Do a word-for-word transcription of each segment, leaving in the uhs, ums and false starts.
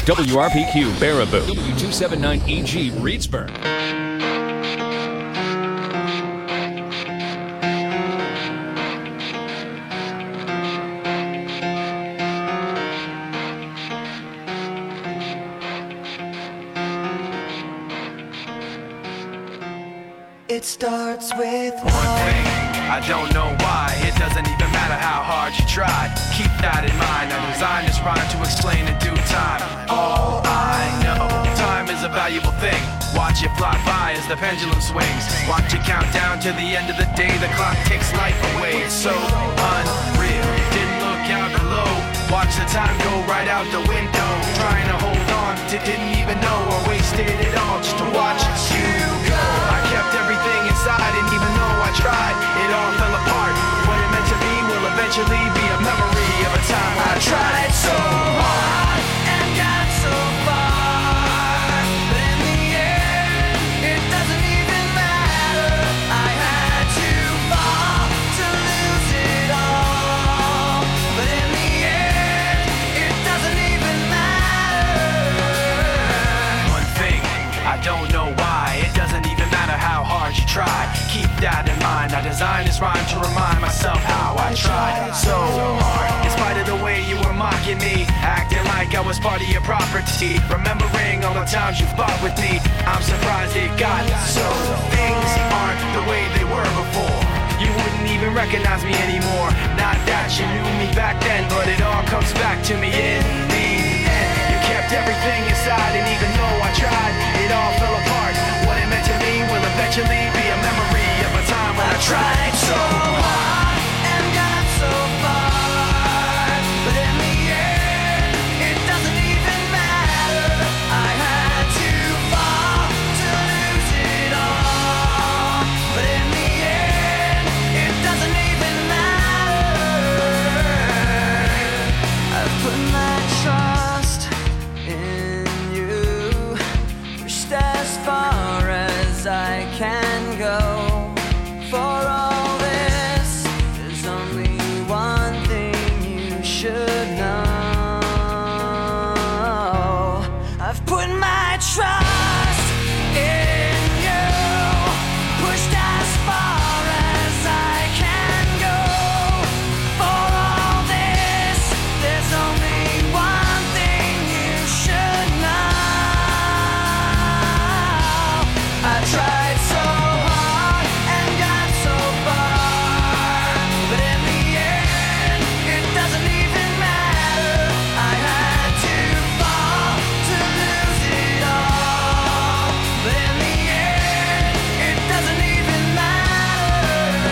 W R P Q Baraboo, W two seventy-nine E G Reedsburg. It starts with one thing. I don't know why. It doesn't even matter how hard you try. Keep that in mind. I designed this rhyme to explain in due time. All I know, time is a valuable thing. Watch it fly by as the pendulum swings. Watch it count down to the end of the day. The clock takes life away. It's so unreal. Didn't look out below. Watch the time go right out the window. Trying to hold on to didn't even know or wasted it all just to watch you go. I kept everything inside, and even though I tried, it all fell apart. What it meant to be will eventually be a memory of a time when I tried so hard and got so far, but in the end, it doesn't even matter. I had to fall to lose it all, but in the end, it doesn't even matter. One thing, I don't know why, it doesn't even matter how hard you try. Keep that in mind. I designed this rhyme to remind myself how I tried so hard. In spite of the way you were mocking me, acting like I was part of your property, remembering all the times you fought with me, I'm surprised it got so. Things aren't the way they were before. You wouldn't even recognize me anymore. Not that you knew me back then, but it all comes back to me in the end. You kept everything inside, and even though I tried, it all fell apart. What it meant to me will eventually be a memory of a time when I tried so hard and got so far, but in the end, it doesn't even matter. I had to fall to lose it all, but in the end, it doesn't even matter. I've put my trust in you, pushed as far as I can go. For all this, there's only one thing you should know. I've put my trust in you, pushed as far as I can go. For all this, there's only one thing you should know. I tried so hard and got so far, but in the end, it doesn't even matter. I had to fall to lose it all, but in the end, it doesn't even matter.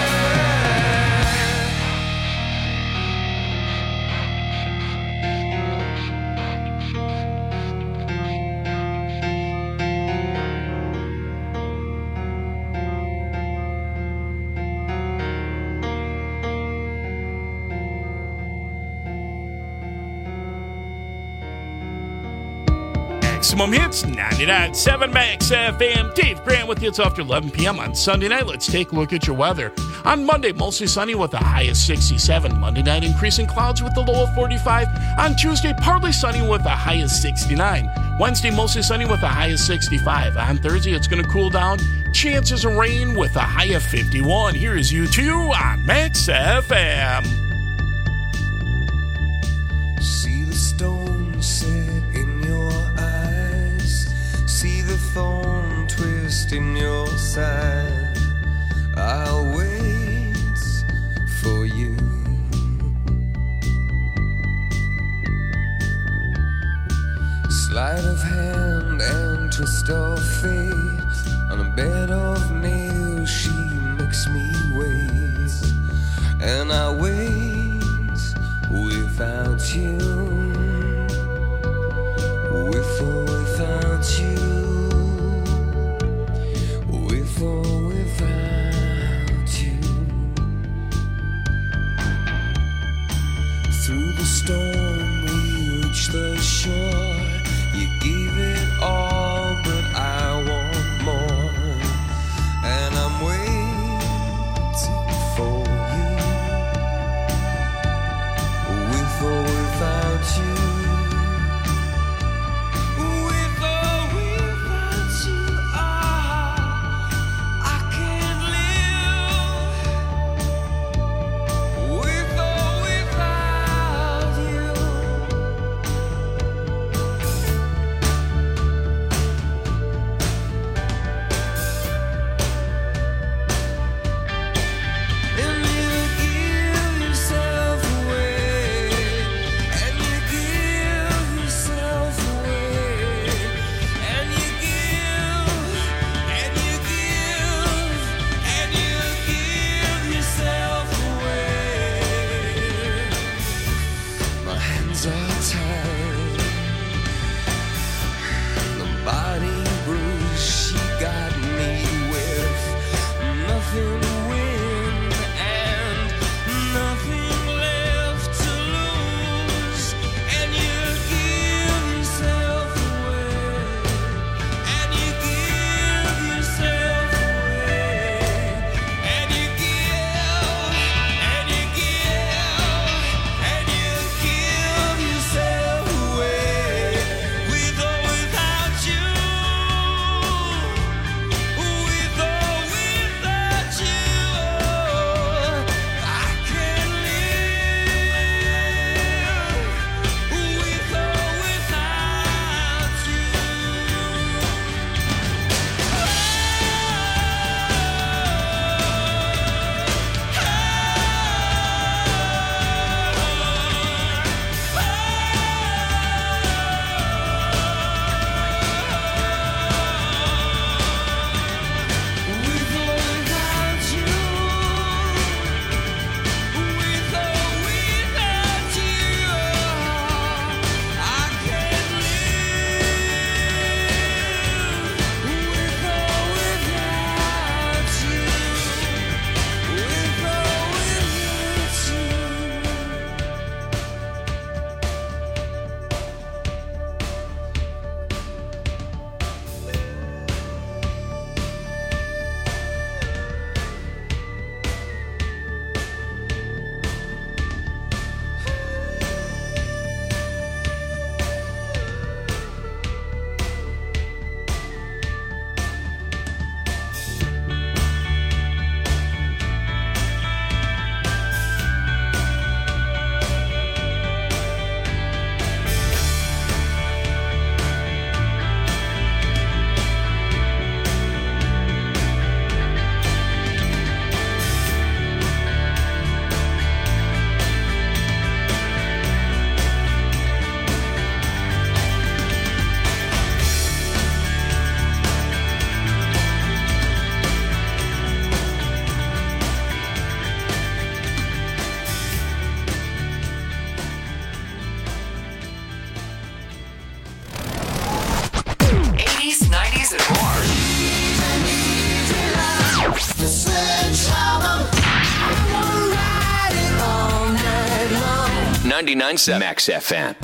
Maximum Hits, ninety-nine point seven Max F M. Dave Grant with you. It's after eleven p.m. on Sunday night. Let's take a look at your weather. On Monday, mostly sunny with a high of sixty-seven. Monday night, increasing clouds with a low of forty-five. On Tuesday, partly sunny with a high of sixty-nine. Wednesday, mostly sunny with a high of sixty-five. On Thursday, it's going to cool down. Chances of rain with a high of fifty-one. Here is U two on Max F M. See the stone set in your eyes, see the thorn twist in your side. I'll wait for you. Sleight of hand and twist of fate, on a bed of nails she makes me wait, and I wait without you, with or without you, with or without you. Through the storm we reach the shore. You gave it all, but I want more, and I'm waiting for you, with or without you, ninety-nine point seven Max F M.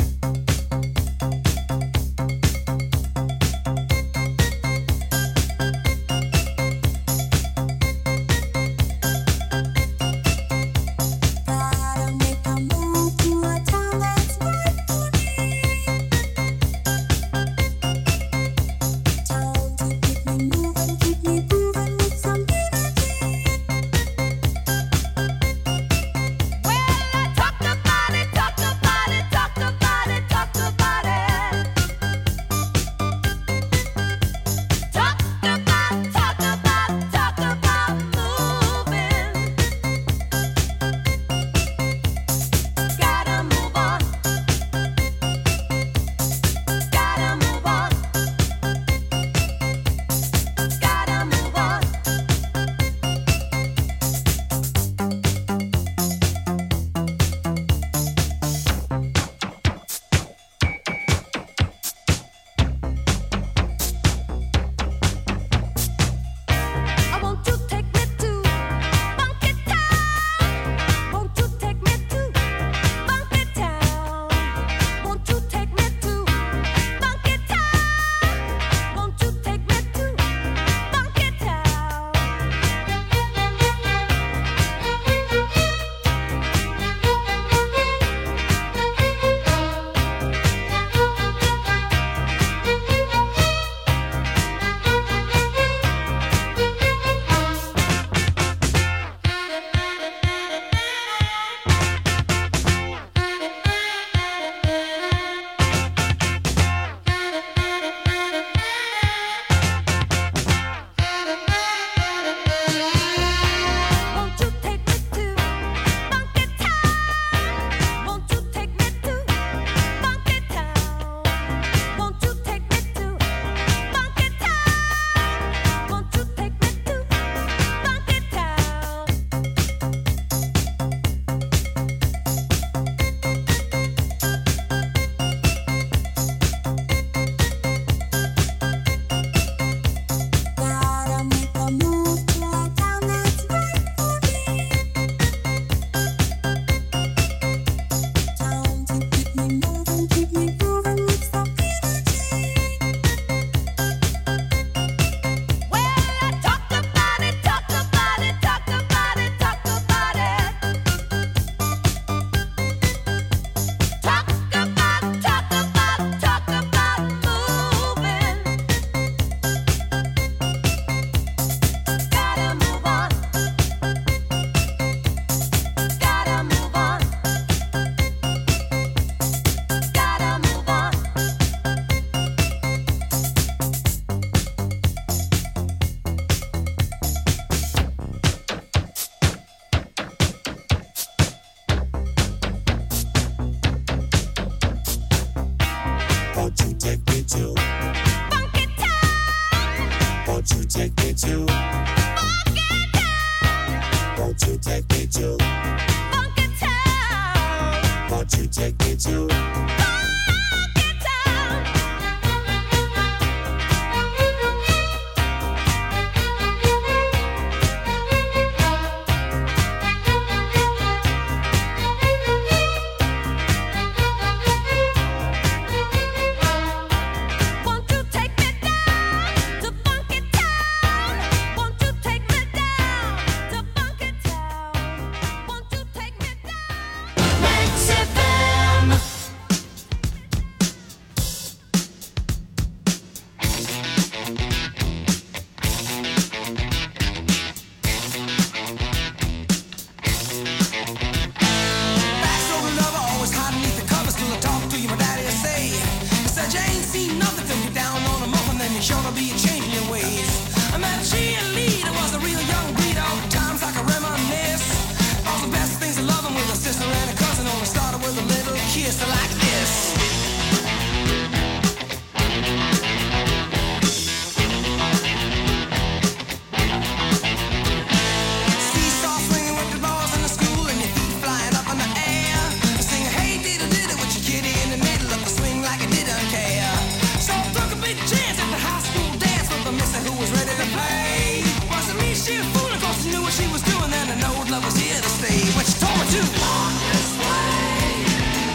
Love was here to stay. What you told me to? On this way.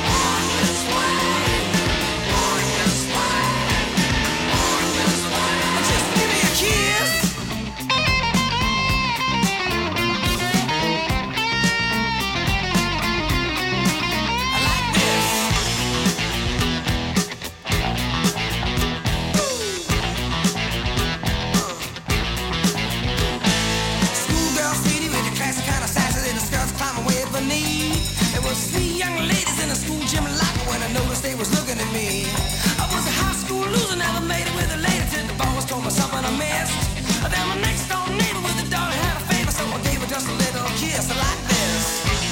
school gym locker when I noticed they was looking at me. I was a high school loser, never made it with a lady till the boss told me something I missed. Then my next door neighbor with a daughter had a favor, so I gave her just a little kiss like this.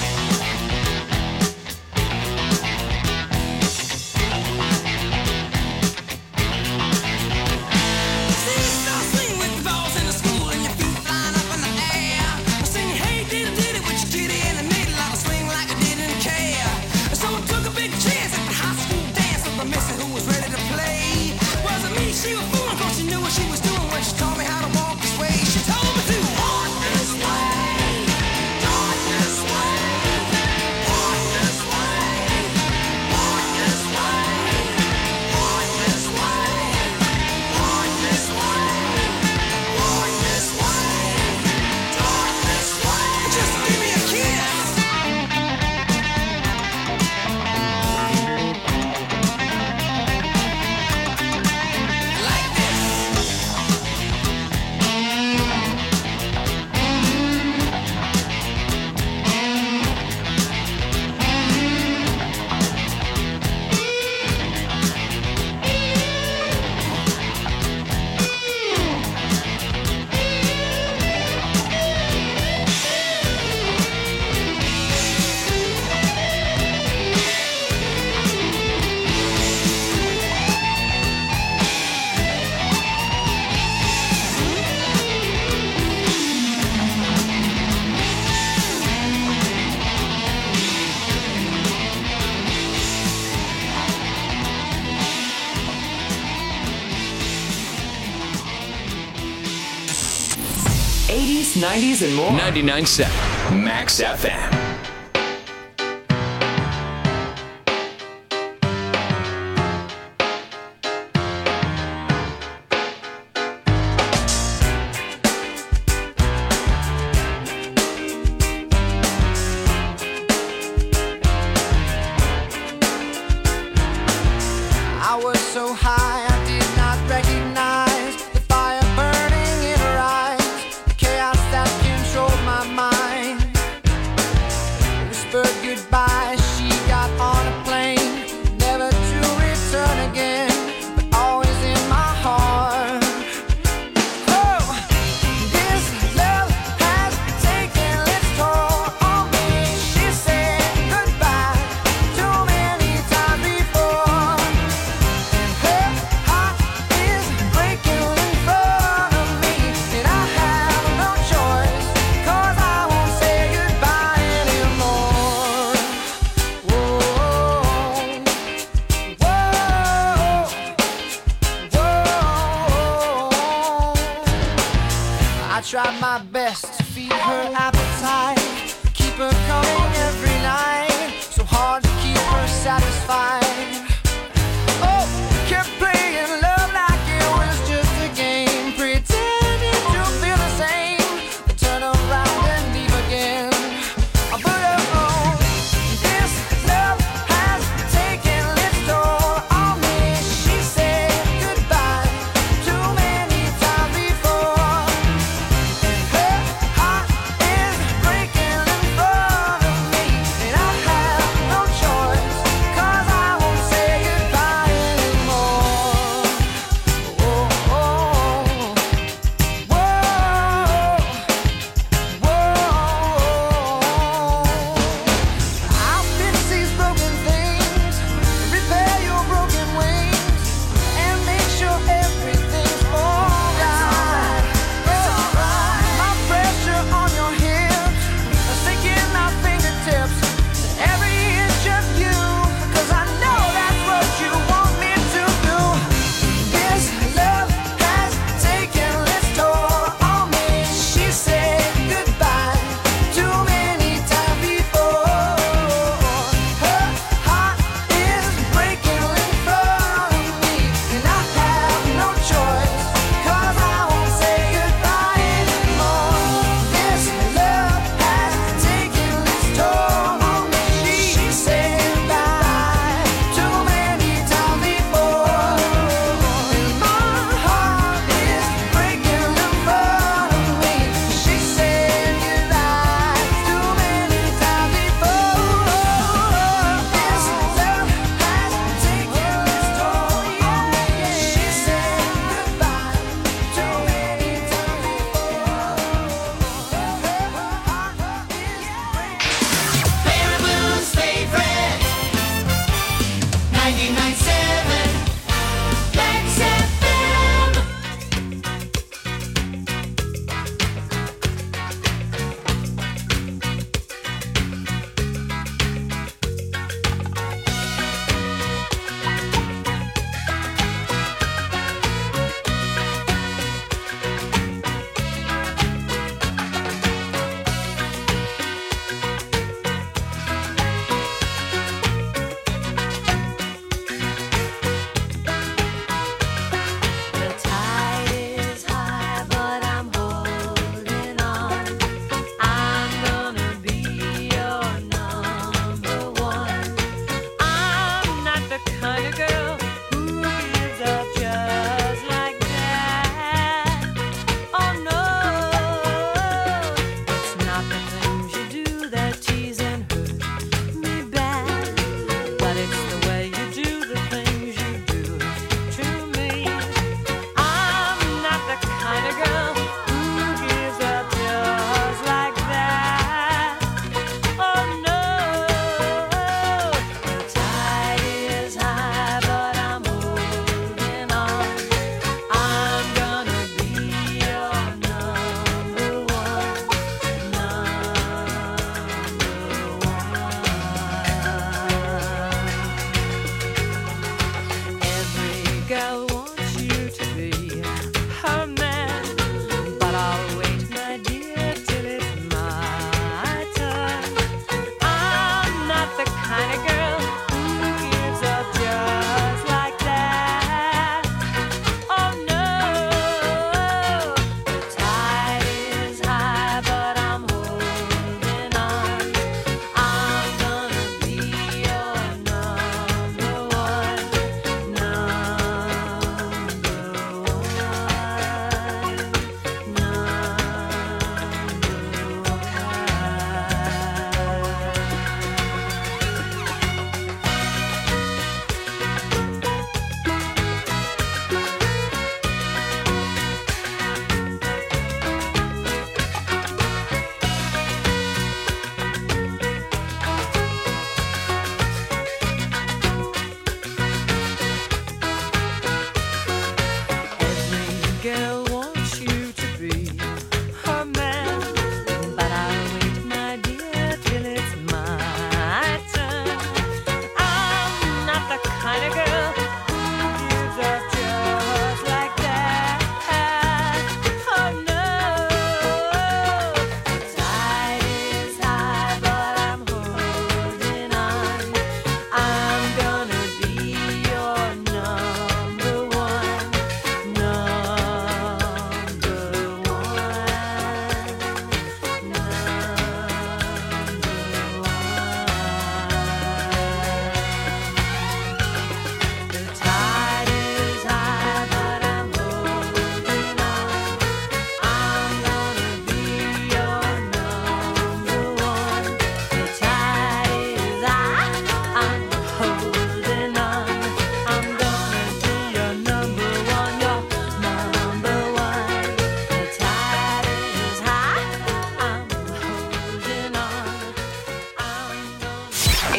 See, you start swinging with the balls in the school and your feet flying up in the air. Singing, hey, diddy, diddy, with your kitty, and I made a lot of swing like I didn't care. So I took a big chance at the high school dance with my missy who was ready to play. Wasn't me, she was fooling, cause she knew what she was doing when she taught me how to walk this way. She told me to walk this way, walk this way, walk this way, walk this way, walk this way, walk this way, walk this way, walk this way. Just give me a kiss. Like this. eighties, nineties, and more. ninety-nine point seven Max F M. I was so high I did not recognize the fire burning in her eyes, the chaos that controlled my mind. Whispered goodbye, she got on a plane, never to return again, but always in my heart. Oh, this love has taken its toll on me. She said goodbye too many times before. Her heart is breaking in front of me, and I have no choice, 'cause I won't say goodbye anymore.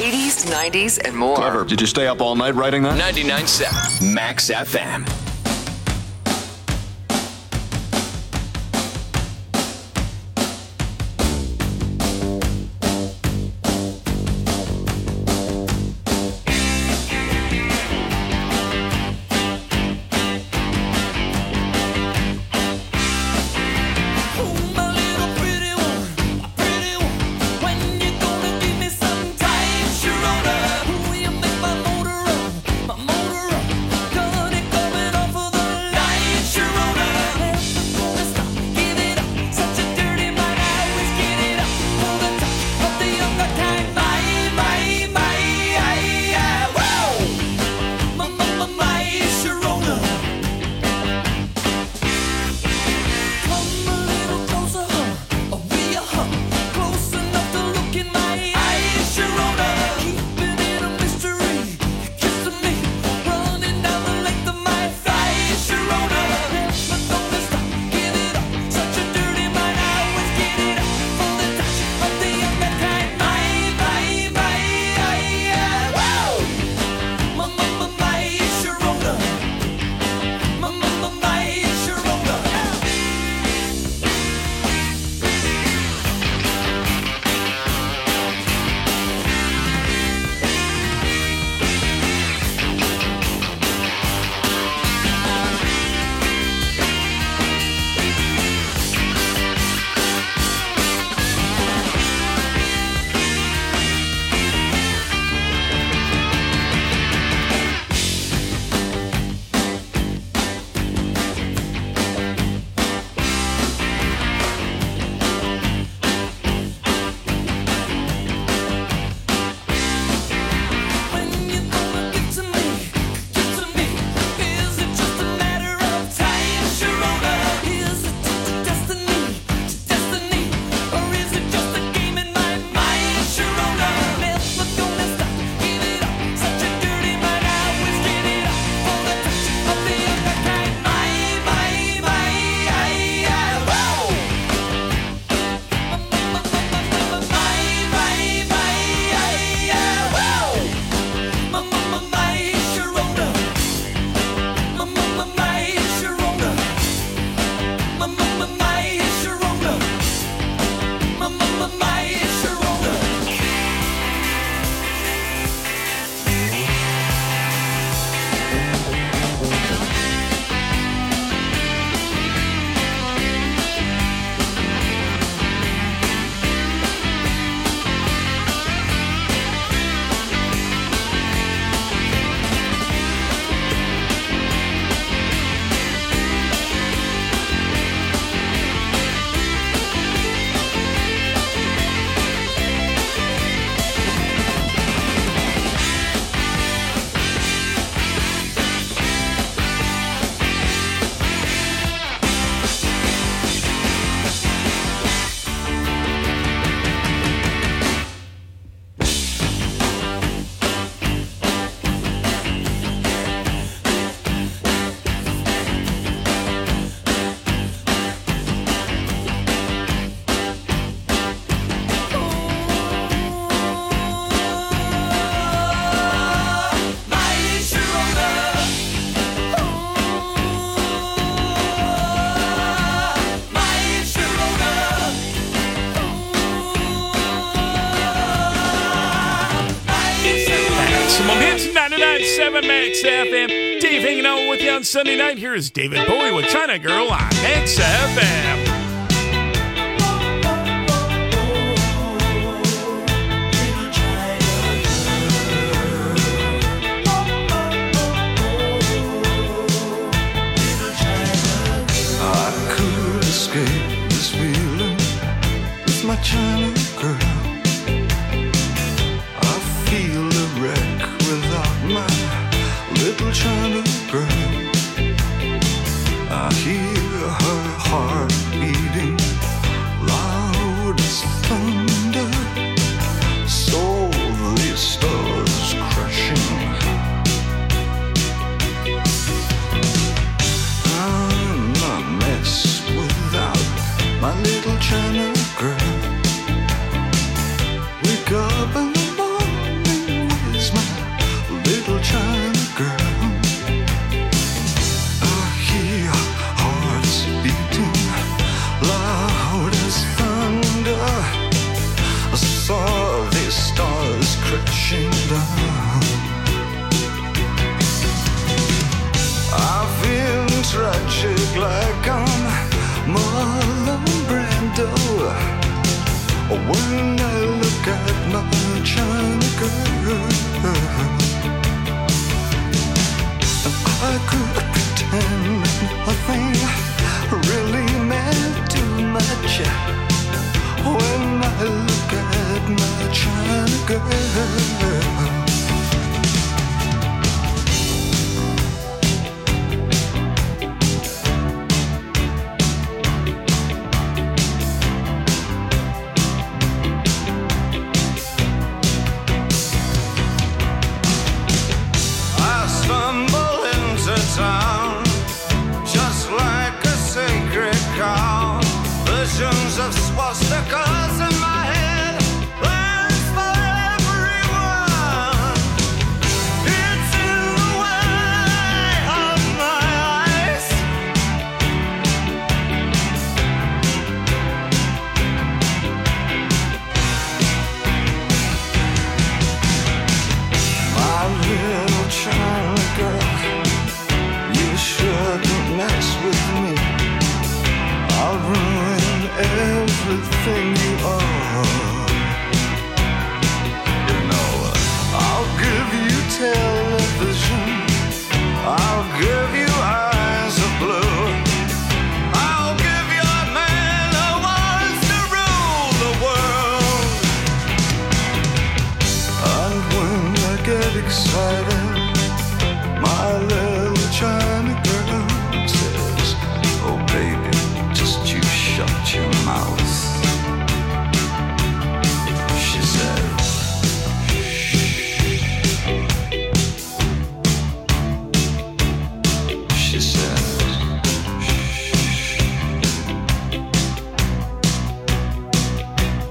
eighties, nineties, and more. Clever. Did you stay up all night writing that? ninety-nine point seven Max F M. ninety-nine point seven Max F M. Dave hanging out with you on Sunday night. Here is David Bowie with China Girl on Max F M. I could escape this feeling with my China girl. I feel a wreck without my little China girl. I hear her heart China girl. I could pretend nothing really meant too much when I look at my China girl. Of swastikas in my head, plans for everyone. It's in the way of my eyes. My little China girl, you shouldn't mess with me. I'll ruin everything you are. You know, I'll give you television, I'll give you eyes of blue, I'll give you a man who wants to rule the world. And when I get excited, my little China girl says, oh baby, just you shut your mouth. She said, she said,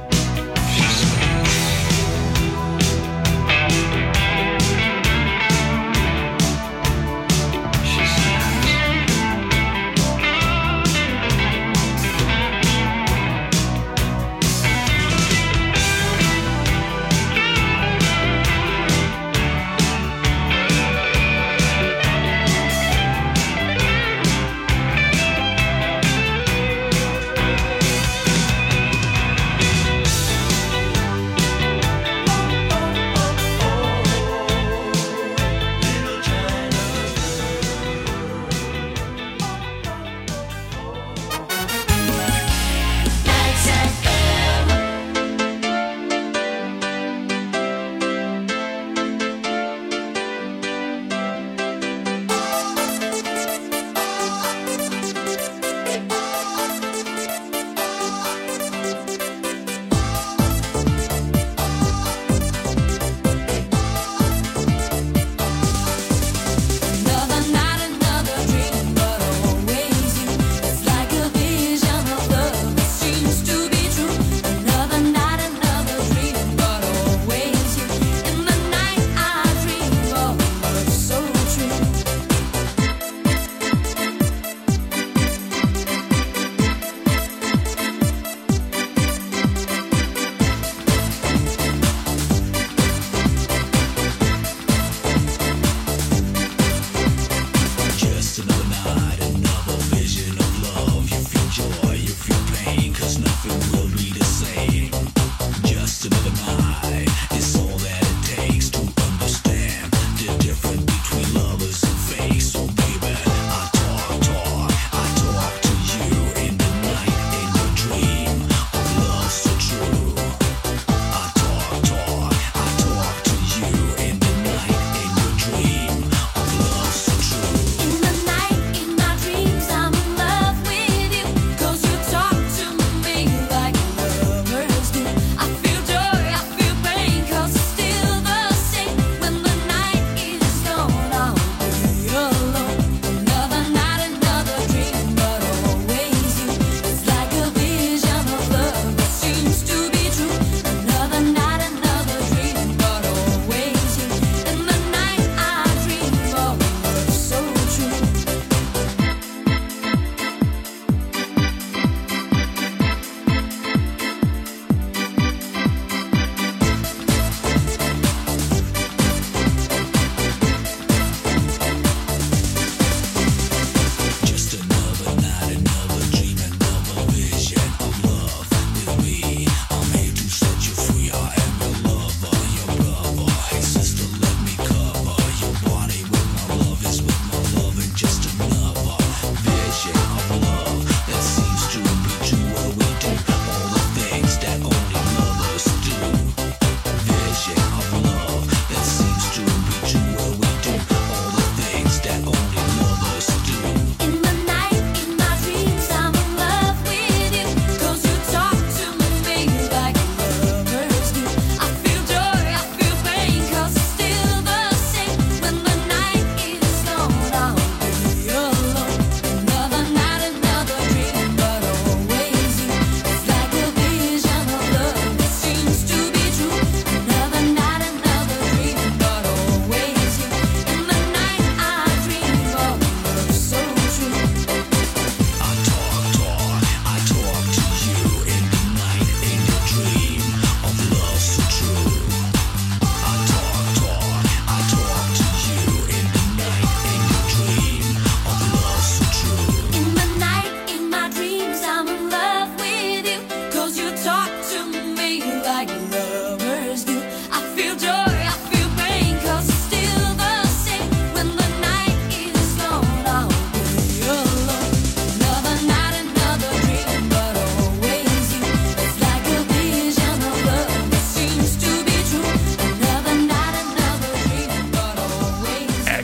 she said,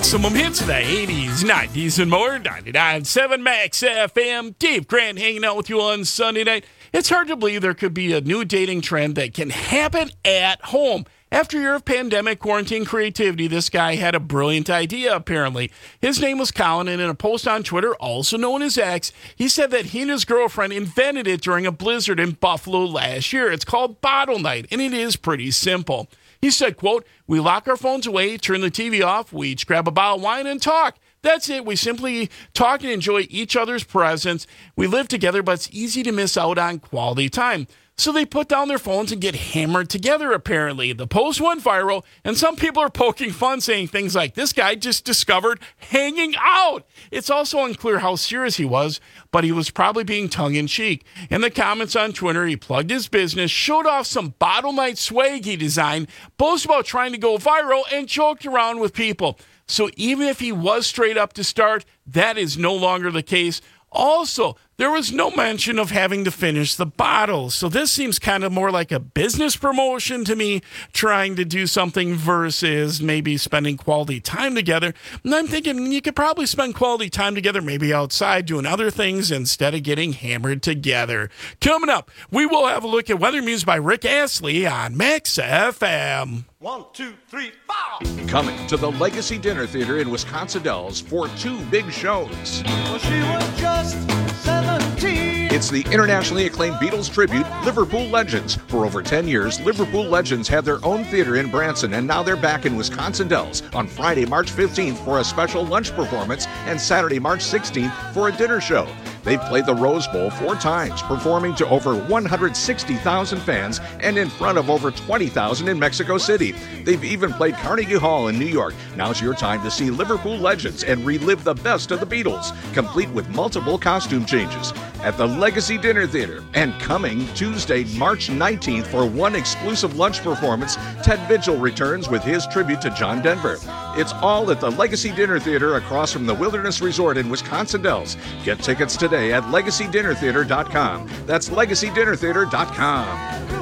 Maximum hits of the eighties, nineties, and more. ninety-nine point seven Max F M. Dave Grant hanging out with you on Sunday night. It's hard to believe there could be a new dating trend that can happen at home. After a year of pandemic, quarantine, creativity, this guy had a brilliant idea, apparently. His name was Colin, and in a post on Twitter, also known as X, he said that he and his girlfriend invented it during a blizzard in Buffalo last year. It's called Bottle Night, and it is pretty simple. He said, quote, "We lock our phones away, turn the T V off, we each grab a bottle of wine and talk. That's it. We simply talk and enjoy each other's presence. We live together, but it's easy to miss out on quality time." So they put down their phones and get hammered together, apparently. The post went viral, and some people are poking fun, saying things like, "This guy just discovered hanging out." It's also unclear how serious he was, but he was probably being tongue-in-cheek. In the comments on Twitter, he plugged his business, showed off some Bottle Night swag he designed, boasted about trying to go viral, and joked around with people. So even if he was straight up to start, that is no longer the case. Also, there was no mention of having to finish the bottle. So this seems kind of more like a business promotion to me, trying to do something versus maybe spending quality time together. And I'm thinking you could probably spend quality time together, maybe outside doing other things instead of getting hammered together. Coming up, we will have a look at Weather News by Rick Astley on Max F M. One, two, three, four. Coming to the Legacy Dinner Theater in Wisconsin Dells for two big shows. Well, she was just seventeen. It's the internationally acclaimed Beatles tribute, Liverpool Legends. For over ten years, Liverpool Legends had their own theater in Branson, and now they're back in Wisconsin Dells on Friday, March fifteenth for a special lunch performance and Saturday, March sixteenth for a dinner show. They've played the Rose Bowl four times, performing to over one hundred sixty thousand fans and in front of over twenty thousand in Mexico City. They've even played Carnegie Hall in New York. Now's your time to see Liverpool Legends and relive the best of the Beatles, complete with multiple costume changes at the Legacy Dinner Theater. And coming Tuesday, March nineteenth for one exclusive lunch performance, Ted Vigil returns with his tribute to John Denver. It's all at the Legacy Dinner Theater across from the Wilderness Resort in Wisconsin Dells. Get tickets today at legacy dinner theater dot com. That's legacy dinner theater dot com.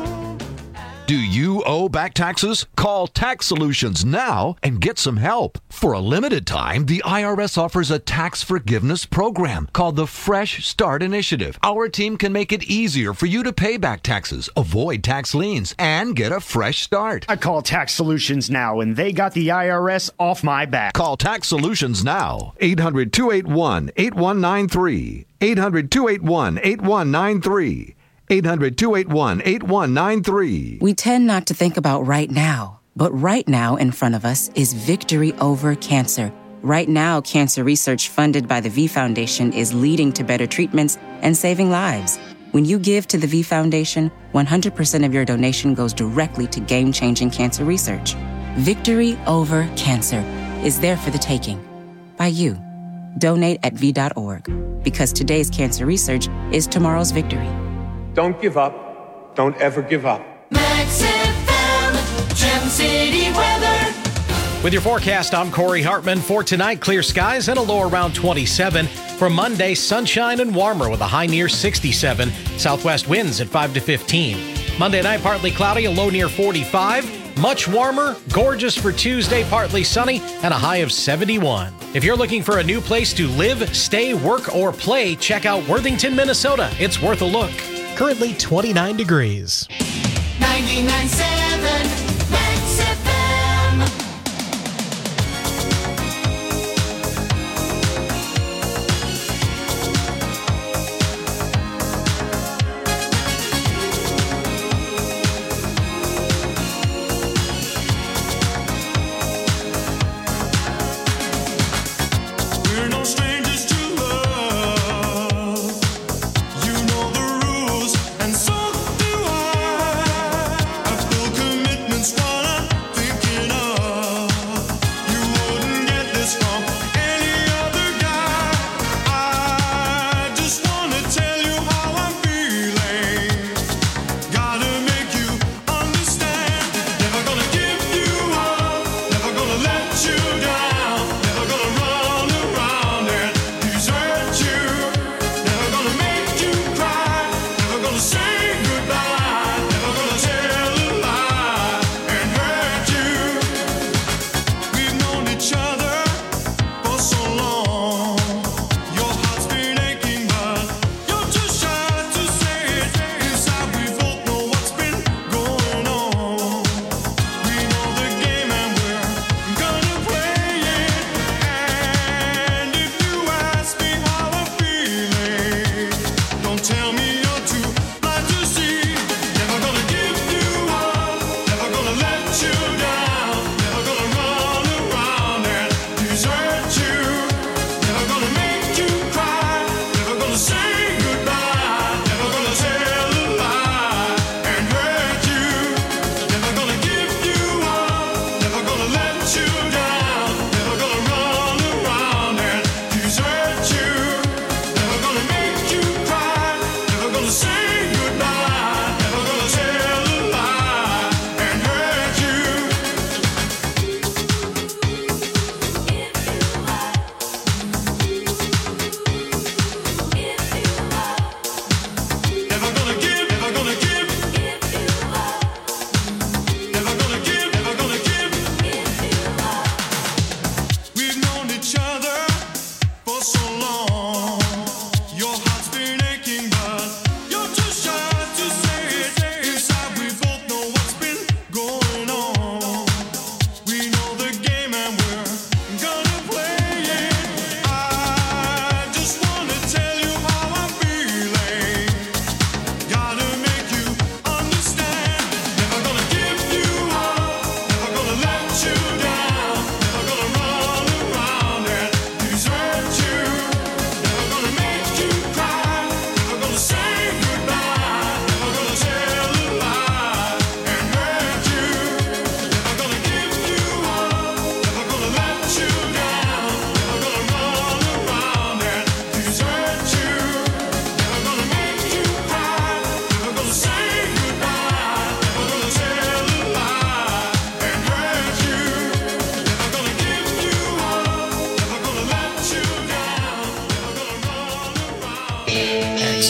Do you owe back taxes? Call Tax Solutions now and get some help. For a limited time, the I R S offers a tax forgiveness program called the Fresh Start Initiative. Our team can make it easier for you to pay back taxes, avoid tax liens, and get a fresh start. I call Tax Solutions now, and they got the I R S off my back. Call Tax Solutions now. eight hundred, two eight one, eight one nine three. eight hundred, two eight one, eight one nine three. eight hundred, two eight one, eight one nine three. We tend not to think about right now, but right now in front of us is victory over cancer. Right now, cancer research funded by the V Foundation is leading to better treatments and saving lives. When you give to the V Foundation, one hundred percent of your donation goes directly to game-changing cancer research. Victory over cancer is there for the taking by you. Donate at V dot org, because today's cancer research is tomorrow's victory. Don't give up. Don't ever give up. Max F M, Gem City weather. With your forecast, I'm Corey Hartman. For tonight, clear skies and a low around twenty-seven. For Monday, sunshine and warmer with a high near sixty-seven. Southwest winds at five to fifteen. Monday night, partly cloudy, a low near forty-five. Much warmer, gorgeous for Tuesday, partly sunny, and a high of seventy-one. If you're looking for a new place to live, stay, work, or play, check out Worthington, Minnesota. It's worth a look. Currently twenty-nine degrees. ninety-nine point seven Max F M. We're no strangers to love. You know the rules, and so do I. I feel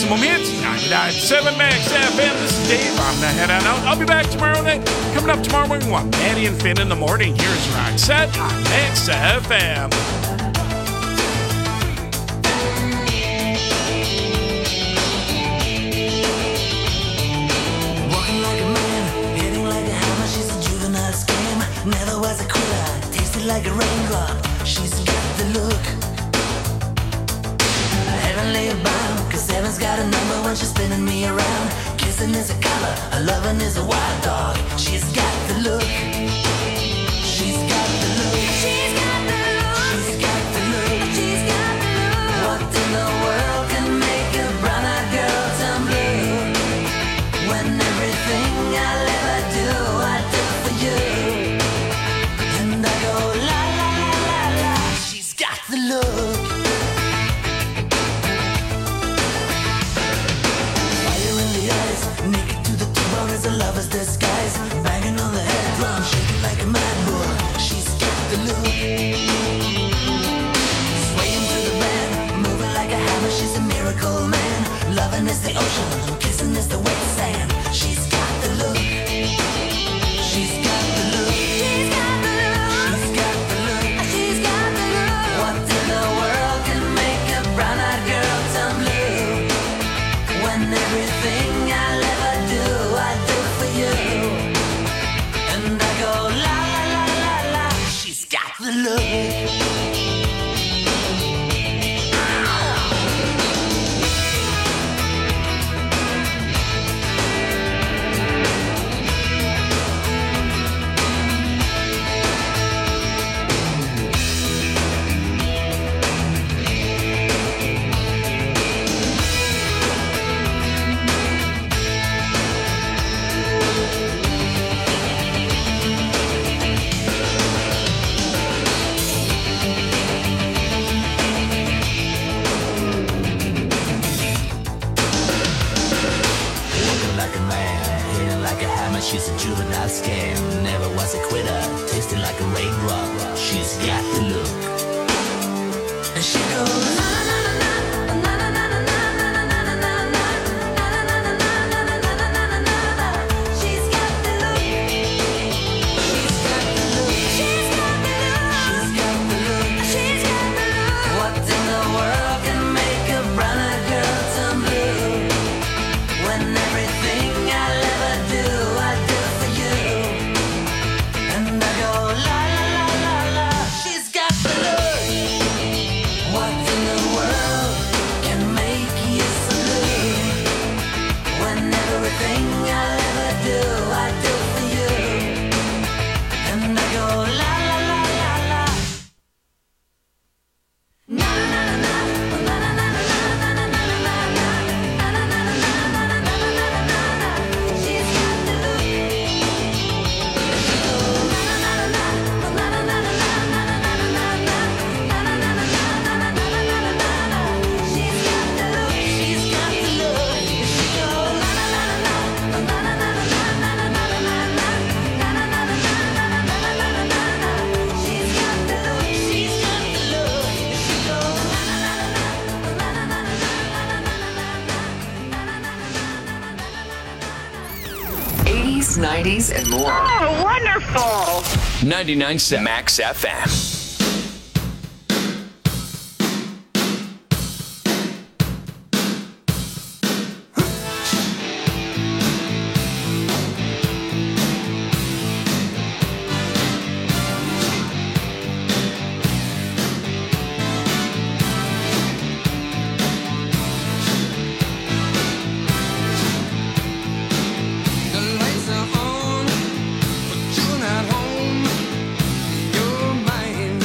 Maximum Hits, ninety-nine point seven Max F M. This is Dave. I'm going to head on out. I'll be back tomorrow night. Coming up tomorrow morning, one Maddie and Finn in the morning. Here's Roxette on Max F M. Walking like a man, hitting like a hammer. She's a juvenile scam. Never was a quitter, tasted like a raindrop. She's got the look. Heavenly bound, cause heaven's got a number when she's spinning me around. Kissing is a color, her loving is a wild dog. She's got the look. She's got the look. She's got the look. She's got the look. She's got the look. What in the world can make a brown-eyed girl turn blue? When everything I'll ever do, I do for you. And I go la la la la la. She's got the look. Naked to the bone is a lover's disguise. Banging on the head drum, shaking like a mad bull. She's got the look. Swaying to the band, moving like a hammer. She's a miracle man. Loving is the ocean, kissing is the wet sand. She's got the look. She's got the look. She's got the look. She's got the look. She's got the look. What in the world can make a brown-eyed girl turn blue? When everything I'll ever do, I do for you. And I go la la la la la. She's got the look. She's a juvenile scam, never was a quitter, tasting like a raindrop. She's got the look. And she goes na na na na na na na na na na na na na. She's got the look. She's got the look. She's got the look. She's got the look. She's got the look. What in the world can make a brown-eyed girl turn blue? When everything I'll ever do, I do for you. And I go la la la la la. She's got the look. What in the world can make you so blue? When everything I'll ever do, I do for you. And I go la la la la la. Na na na na na na na na na na na eighties, nineties, and more. Oh, wonderful! ninety-nine point seven Max F M. The lights are on, but you're not home. You're mine.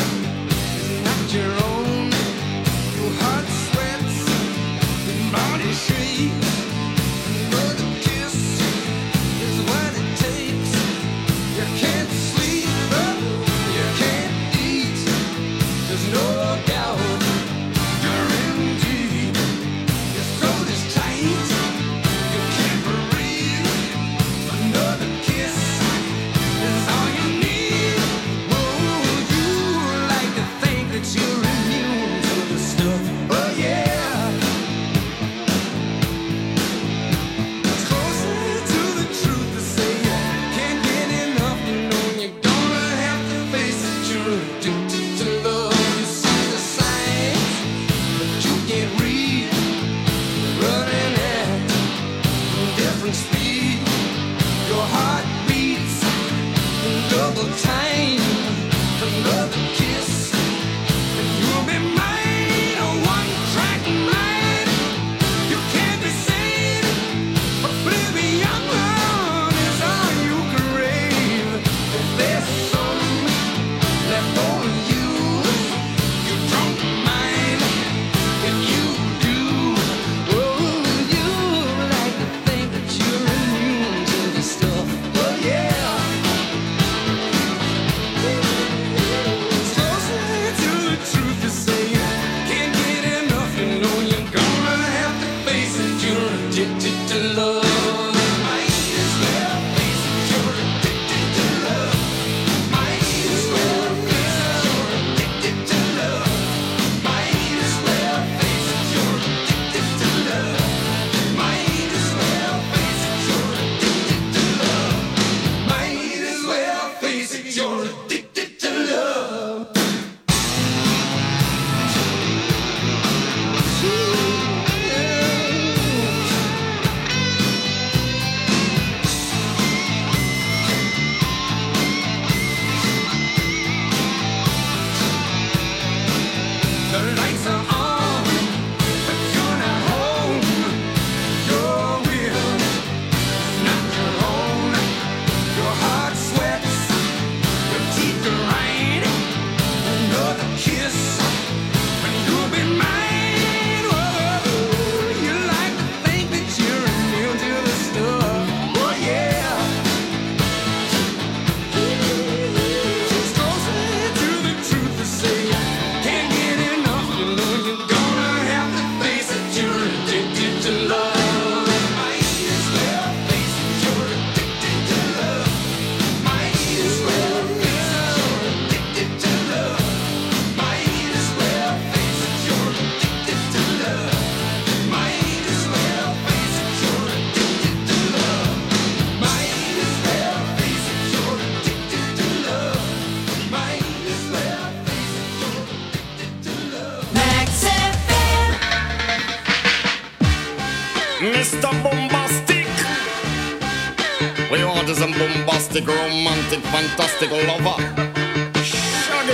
you're addicted to love. The lights are on, but you're not home. Your will is not your own. Your heart sweats, your teeth grind. Another kiss, and you'll be mine. Whoa, you like to think that you're immune to the stuff. Oh yeah. She's closer to the truth to say. Can't get enough of love. You're gonna have to face it. You're addicted to love. Might as well face it. You're addicted to love. Might as well face it. You're addicted to love. Might as well face it. You're addicted to love. Might as well face it. You're addicted to love. Might as well face it. You're addicted to love. Might as well face it. You're addicted to love. Max F M. Mister Bombastic. We want is a bombastic, romantic, fantastic lover. Shaggy.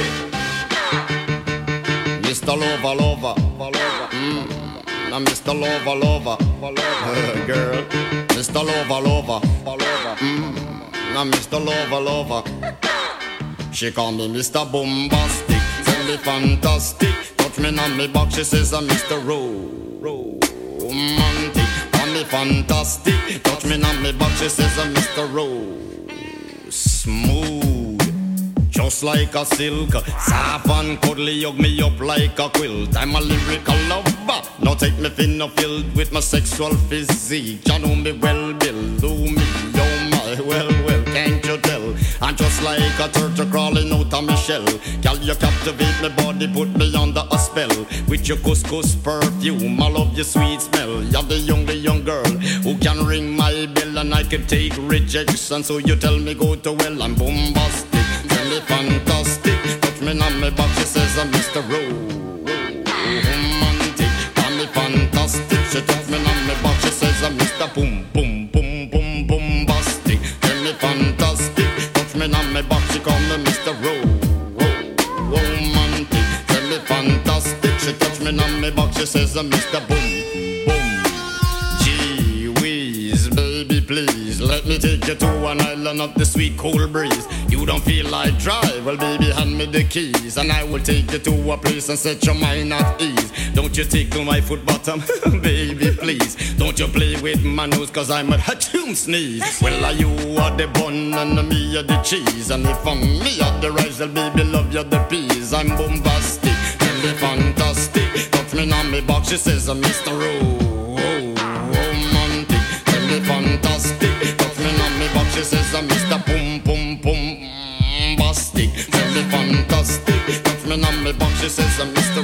Mister Lover, lover, lover. Mm. Now Mister Lover, lover, lover. Girl. Mister Lover, lover, lover. Mm. Now Mister Lover, lover. She call me Mister Bombastic, tell me fantastic. Touch me on me back, she says I'm Mister Romantic. Call me fantastic, touch me on me back, she says I'm Mister Smooth. Just like a silk, soft and cuddly, hug me up like a quilt. I'm a lyrical lover, now take me thin or filled with my sexual physique. You know me well, Bill, do me, oh my, well, well, can't you tell? I'm just like a turtle crawling out of my shell. Girl, you captivate my body, put me under a spell. With your couscous perfume, I love your sweet smell. You're the young, the young girl who can ring my bell, and I can take rejection. So you tell me go to well, I'm bombastic, tell me fantastic. Touch me on my back, she says I'm Mister Romantic. Call me fantastic, she touch me on my back, she says I'm Mister Boom, boom, boom, boom, bombastic. Tell me fantastic, touch me on my back, she call me Mister Romantic. Tell me fantastic, she touch me on my back, she says I'm Mister Boom, boom. Gee whiz, baby please, let me take you to an island of the sweet cool breeze. You don't feel like drive, well baby hand me the keys, and I will take you to a place and set your mind at ease. Don't you tickle my foot bottom, baby please. Don't you play with my nose, cause I'm a hatchoon sneeze. Well are you are the bun and me are the cheese, and if I'm me are the rice, well baby love you the peas. I'm bombastic, tell me fantastic. Touch me on me back, she says I'm Mister Romantic. Tell me fantastic, touch me on me back, she says I'm Mister Boom Boom Boom Bastic. Tell me fantastic, touch me on me back, she says I'm Mister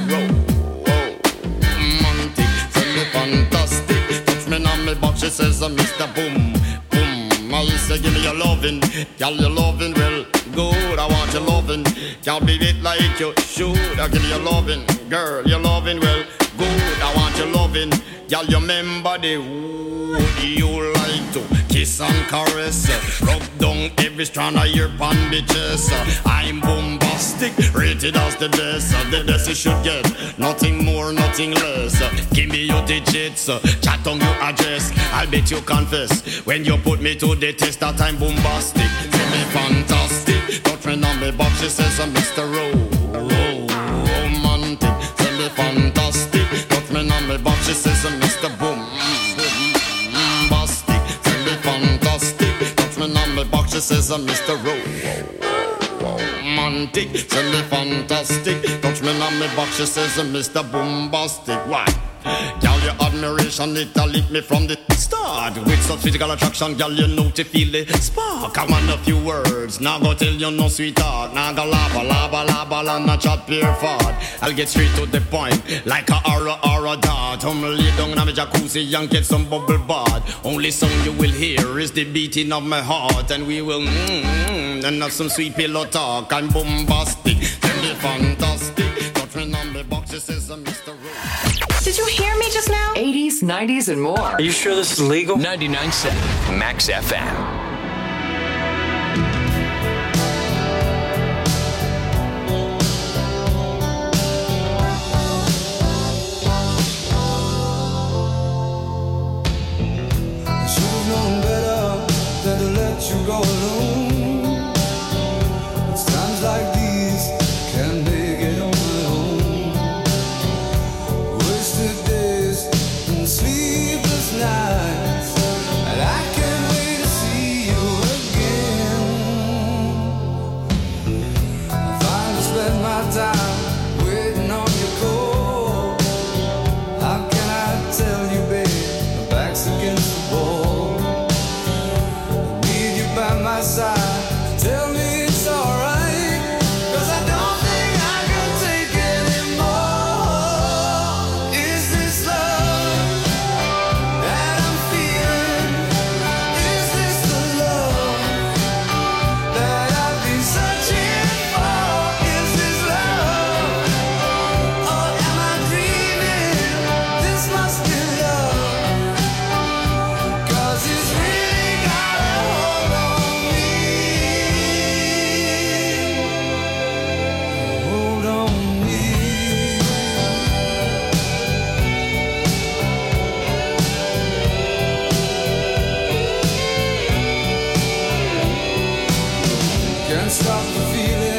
Romantic. Tell me fantastic, touch me on me back, she says I'm Mister Boom Boom. I say give me your lovin', girl your lovin' well good. I want your lovin', can't be it like you should. I give you your lovin', girl your lovin' well good. I want your lovin', girl you remember the wood you like to kiss and caress, rub down every strand of your bandages. I'm bombastic, rated as the best. The best you should get, nothing more, nothing less. Give me your digits, chat on your address. I'll bet you confess when you put me to the test that I'm bombastic. Tell me fantastic, touch me on me back, she says I'm Mister Romantic. Tell me fantastic, touch me on me back, she says I'm Mister Boom. Fantastic, touch me on my back, she says I'm Mister Romantic. Tell me fantastic, touch me on my back, she says I'm Mister Bombastic. Why? Girl, your admiration, it a lit me from the start. With such physical attraction, girl, you know to feel the spark. I want a few words, now go tell you no sweetheart. Now go lava, lava, lava, and not chat pure fart. I'll get straight to the point, like a aura, aura dart. I'm lay down in my jacuzzi and get some bubble bath. Only song you will hear is the beating of my heart. And we will mmm, and have some sweet pillow talk. I'm bombastic, tell me fantastic. Touch me on the box, it says I'm Mister Rose. Did you hear me just now? eighties, nineties, and more. Are you sure this is legal? ninety-nine point seven Max F M. You go alone. It's times like these can't make it on my own. Wasted days and sleepless nights, and I can't wait to see you again. I finally spent my time waiting on your call. How can I tell you, babe, my back's against the wall. By my side, tell me it's alright, 'cause I don't think I can take anymore. Is this love that I'm feeling? Is this the love that I've been searching for? Is this love, or am I dreaming? This must be love, 'cause it's really got a hold on. Can't stop the feeling.